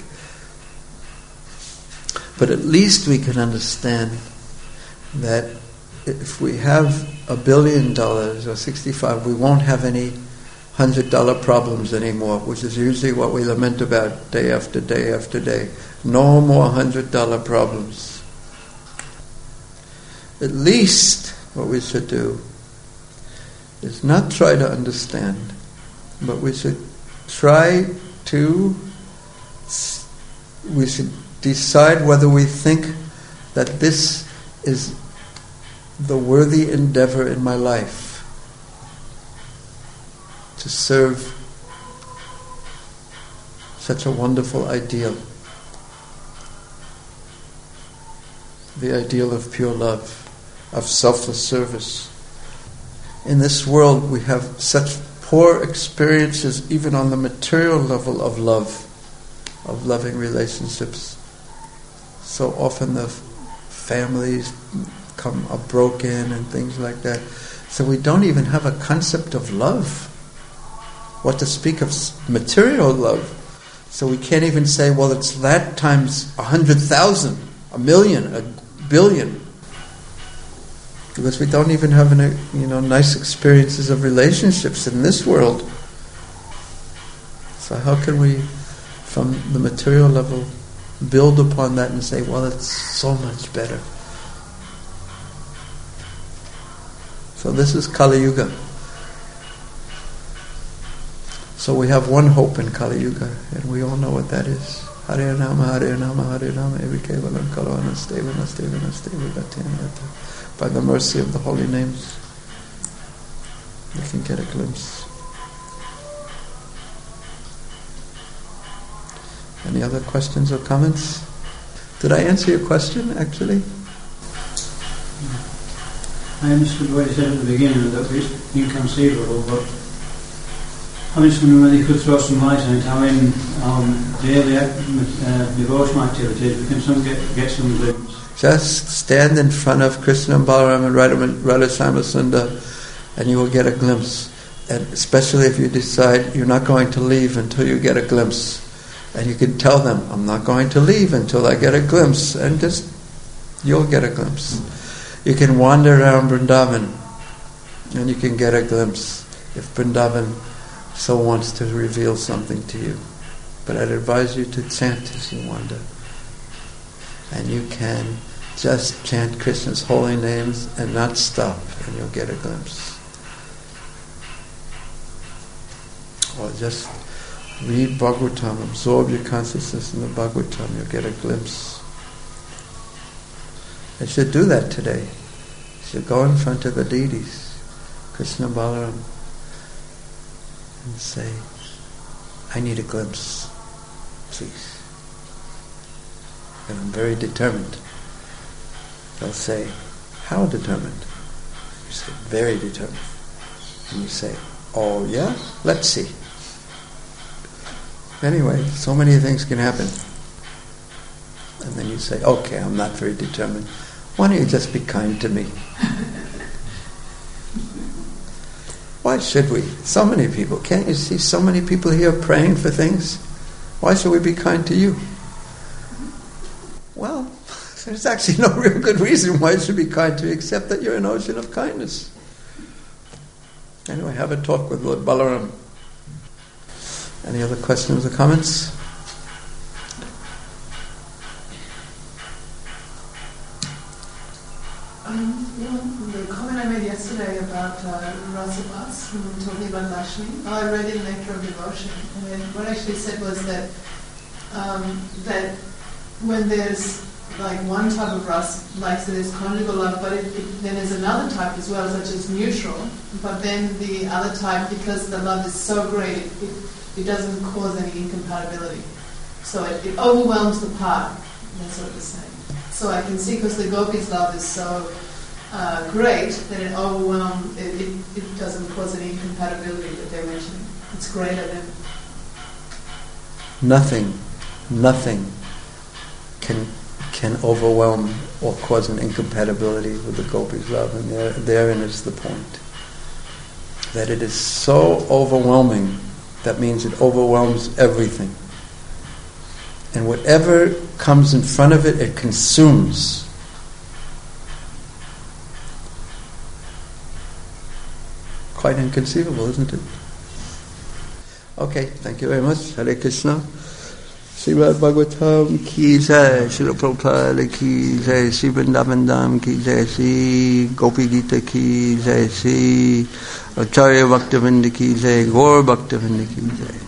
But at least we can understand that if we have $1 billion or 65, we won't have any $100 problems anymore, which is usually what we lament about day after day after day. No more $100 problems. At least what we should do is not try to understand, but we should decide whether we think that this is the worthy endeavor in my life to serve such a wonderful ideal, the ideal of pure love, of selfless service. In this world we have such poor experiences even on the material level of love, of loving relationships. So often the families are broken and things like that. So we don't even have a concept of love. What to speak of material love. So we can't even say, well, it's that times 100,000, 1,000,000, 1,000,000,000. Because we don't even have nice experiences of relationships in this world. So how can we, from the material level, build upon that and say, well, it's so much better. So this is Kali Yuga. So we have one hope in Kali Yuga, and we all know what that is. Hare Nama, Hare Nama, Hare Nama, Evi Kevalam Kalavana Stevana Stevana Stevana. By the mercy of the holy names, we can get a glimpse. Any other questions or comments? Did I answer your question, actually? I understood what you said at the beginning, that it's inconceivable, but I'm just wondering whether you could throw some light on it, how in daily devotional activities we can get some glimpse. Just stand in front of Krishna and Balaram and Radha Shyama and you will get a glimpse. And especially if you decide you're not going to leave until you get a glimpse. And you can tell them, I'm not going to leave until I get a glimpse. And just, you'll get a glimpse. You can wander around Vrindavan and you can get a glimpse if Vrindavan so wants to reveal something to you. But I'd advise you to chant as you wander. And you can just chant Krishna's holy names and not stop, and you'll get a glimpse. Or just read Bhagavatam, absorb your consciousness in the Bhagavatam, you'll get a glimpse. I should do that today. You should go in front of the deities, Krishna, Balaram, and say, I need a glimpse, please. And I'm very determined. They'll say, how determined? You say, very determined. And you say, oh yeah? Let's see. Anyway, so many things can happen. And then you say, okay, I'm not very determined. Why don't you just be kind to me? Why should we? So many people. Can't you see so many people here praying for things? Why should we be kind to you? Well, there's actually no real good reason why I should be kind to you, except that you're an ocean of kindness. Anyway, have a talk with Lord Balaram. Any other questions or comments? The comment I made yesterday about Rasabhas, talking about Lakshmi, I read in Nectar of Devotion, and what I actually said was that that when there's like one type of rasa, like so there's conjugal love, but then there's another type as well, such as neutral, but then the other type, because the love is so great, it doesn't cause any incompatibility. So it overwhelms the part. That's what it was saying. So I can see, because the gopis' love is so great, that it overwhelms, it doesn't cause any incompatibility that they're mentioning. It's greater than... Nothing can overwhelm or cause an incompatibility with the gopis' love, and therein is the point. That it is so overwhelming, that means it overwhelms everything. And whatever comes in front of it, it consumes. Quite inconceivable, isn't it? Okay, thank you very much. Hare Krishna. Srimad Bhagavatam ki jai, Srila Prabhupada ki jai, Sri Vrindavan Dham ki jai, Sri Gopi Gita ki jai, Sri Acharya Bhaktivinoda ki jai, Gaur Bhaktivinoda ki jai.